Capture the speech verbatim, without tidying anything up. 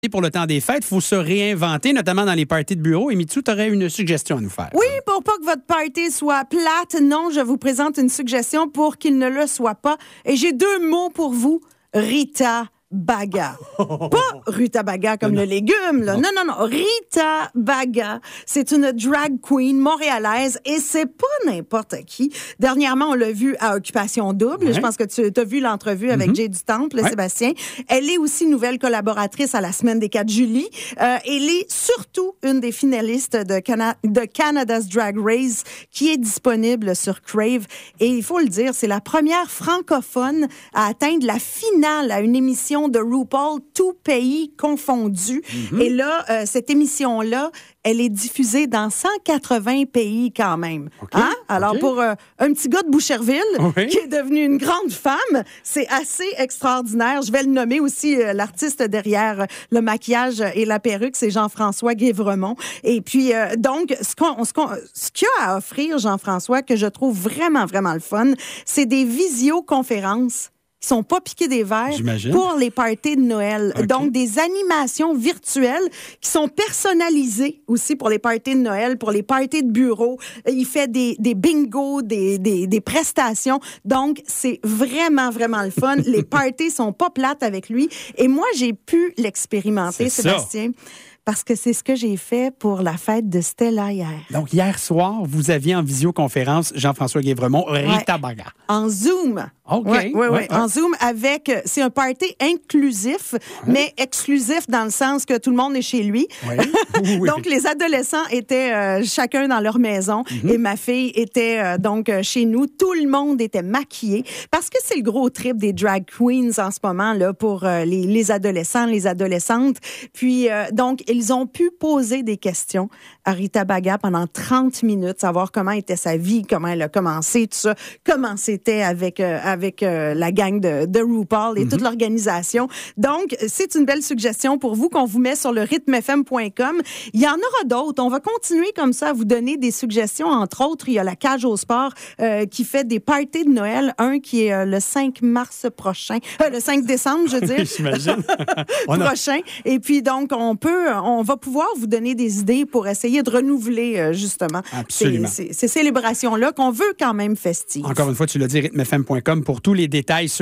Pour le temps des fêtes, il faut se réinventer, notamment dans les parties de bureau. Et Mitsou, tu aurais une suggestion à nous faire. Oui, pour pas que votre party soit plate, non, je vous présente une suggestion pour qu'il ne le soit pas. Et j'ai deux mots pour vous. Rita Baga. Pas Rita Baga comme le légume, là. Non, non, non. Rita Baga. C'est une drag queen montréalaise et c'est pas n'importe qui. Dernièrement, on l'a vu à Occupation Double. Ouais. Je pense que tu as vu l'entrevue avec mm-hmm. Jay du Temple, ouais. Sébastien. Elle est aussi nouvelle collaboratrice à la Semaine des quatre juillet. Euh, elle est surtout une des finalistes de, Cana- de Canada's Drag Race qui est disponible sur Crave. Et il faut le dire, c'est la première francophone à atteindre la finale à une émission de RuPaul, tout pays confondu. Mm-hmm. Et là, euh, cette émission-là, elle est diffusée dans cent quatre-vingts pays quand même. Okay. Hein? Alors, okay. pour euh, un petit gars de Boucherville oui. qui est devenu une grande femme, c'est assez extraordinaire. Je vais le nommer aussi, euh, l'artiste derrière le maquillage et la perruque, c'est Jean-François Guévremont. Et puis, euh, donc, ce, qu'on, ce, qu'on, ce qu'il a à offrir, Jean-François, que je trouve vraiment, vraiment le fun, c'est des visioconférences qui sont pas piqués des verres J'imagine. Pour les parties de Noël. Okay. Donc, des animations virtuelles qui sont personnalisées aussi pour les parties de Noël, pour les parties de bureau. Il fait des, des bingos, des, des, des prestations. Donc, c'est vraiment, vraiment le fun. Les parties sont pas plates avec lui. Et moi, j'ai pu l'expérimenter, c'est Sébastien. Ça. Parce que c'est ce que j'ai fait pour la fête de Stella hier. Donc, hier soir, vous aviez en visioconférence Jean-François Guévremont, Rita ouais. Baga. En Zoom. OK. Oui, oui, ouais, ouais. En Zoom avec... C'est un party inclusif, ouais. mais exclusif dans le sens que tout le monde est chez lui. Ouais. Oui. Donc, les adolescents étaient euh, chacun dans leur maison mm-hmm. et ma fille était euh, donc euh, chez nous. Tout le monde était maquillé parce que c'est le gros trip des drag queens en ce moment là pour euh, les, les adolescents, les adolescentes. Puis, euh, donc, ils ont pu poser des questions à Rita Baga pendant trente minutes, savoir comment était sa vie, comment elle a commencé, tout ça, comment c'était avec, euh, avec euh, la gang de, de RuPaul et mm-hmm. toute l'organisation. Donc, c'est une belle suggestion pour vous qu'on vous met sur le rythme f m point com. Il y en aura d'autres. On va continuer comme ça à vous donner des suggestions. Entre autres, il y a la Cage au sport euh, qui fait des parties de Noël. Un qui est euh, le cinq mars prochain. Euh, le cinq décembre, je veux dire. Oui, j'imagine. prochain. A... Et puis, donc, on peut... On va pouvoir vous donner des idées pour essayer de renouveler, euh, justement, Absolument. ces, ces, ces célébrations-là qu'on veut quand même festives. Encore une fois, tu l'as dit, rythme f m point com pour tous les détails sur